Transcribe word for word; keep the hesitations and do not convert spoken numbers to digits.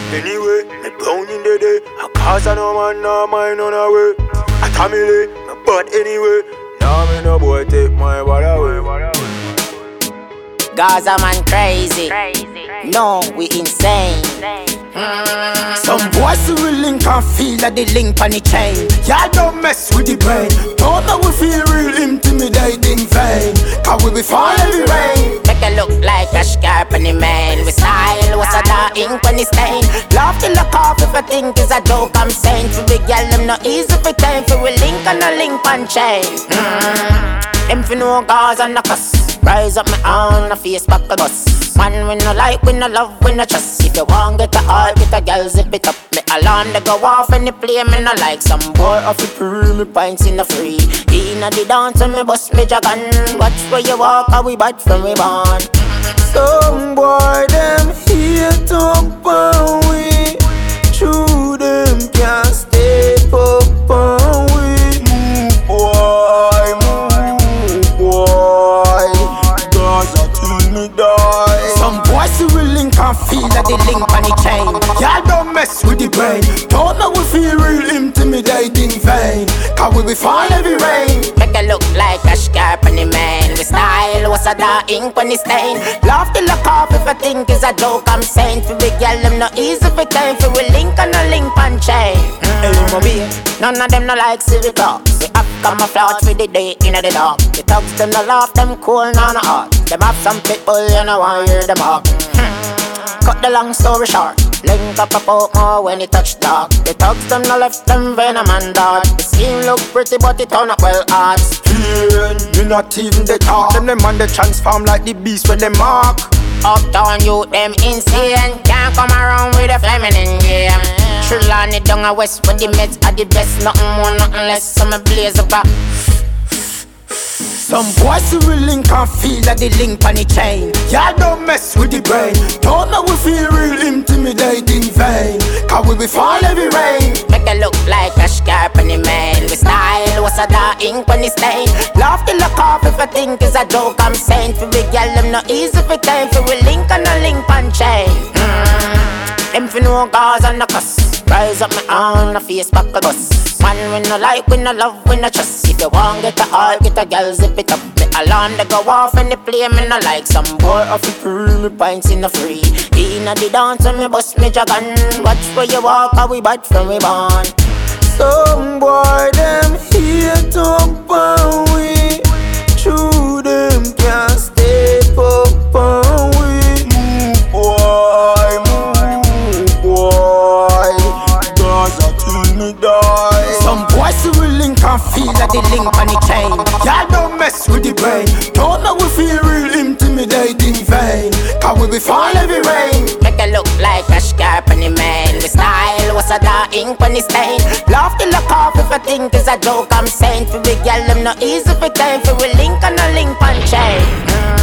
Anyway, me brown in the day. I cause I no man, no mind on a way. I tamile, me butt anyway. Now me no boy take my body away. Gaza man crazy. No, we insane. Mm. Some boys who will link and feel like the link on the chain. Y'all don't mess with the brain. Don't know we feel real intimidating vain. Cause we be fall every rain. Make it look like a scarp on the man. We style, what's a dark ink on the stain. Love to look off if I think it's a joke I'm saying. To big girl, them not easy for time. For we link on a link on chain. Mm. Them fi know Gaza and the cuss. Rise up my own, a face back a bus. Man, we no like, we no love, we no trust. If you want get a heart, get a girl, zip it up. Me alarm, they go off and they play, me no like. Some boy off the pre, me pints in the free. Inna the dance and me bust me dragon. Watch where you walk, how we bad from we born. Some boy, them hate up and we. True, them can't step up and we. Move boy, move boy. Gaza till me die. Some boys who will link and feel like the link on the chain. Y'all don't mess with the brain. Don't know we feel real intimidating vain. Cause we be fall every rain. Make it look like a scarp on the man. We style, what's a dark ink on the stain. Love to look off if I think it's a joke I'm saying. For big girl, them not easy for time. For we link on a link on chain. Mm. None of them no like silly talks. We have camouflage for the day in the dark. The thugs them no laugh, them cool, no no hard. Them have some people, you know I hear them up. Hmm. Cut the long story short. Link up a poke more when it touch dark. The thugs them no left them venom and dark. The scene look pretty but it turn up well hard. Fearing, you not even they talk. Them them man they transform like the beast when they mark. Uptown youth them insane. Can't come around with a feminine game. Trillon it down a west when the meds are the best. Nothing more, nothing less. So me blaze up a. Some boys who will link and feel like the link on the chain. Y'all don't mess with the brain. Don't know we feel real intimidating vain. Cause we be fall every rain. Make it look like a scarp on the man. We style, what's a dark ink on the stain. Love to look off if I think it's a joke I'm saying. For big girl, them not easy for time. For we link on a link on chain. Mm. Them fi know Gaza and the cuss. Rise up my own, a face back a bus. Man, we no like, we no love, we no trust. If you want get a heart, get a girl, zip it up. Me alarm, they go off and they play, me no like. Some boy off the pre, me pints in the free. Inna the dance and me bust me dragon. Watch where you walk, how we bad from we born. Some boy, them hate up and we. True, them can't step up and we. Move boy, move boy. Gaza till me die. Some boys who will link and feel like the link on the chain. Y'all don't mess with the brain. Don't know we feel real intimidating vain. Cause we be fall every rain. Make it look like a scarp on the man. We style, what's a dark ink on the stain. Love to look off if I think it's a joke I'm saying. For big girl, them not easy for time. For we link on a link on chain. Mm.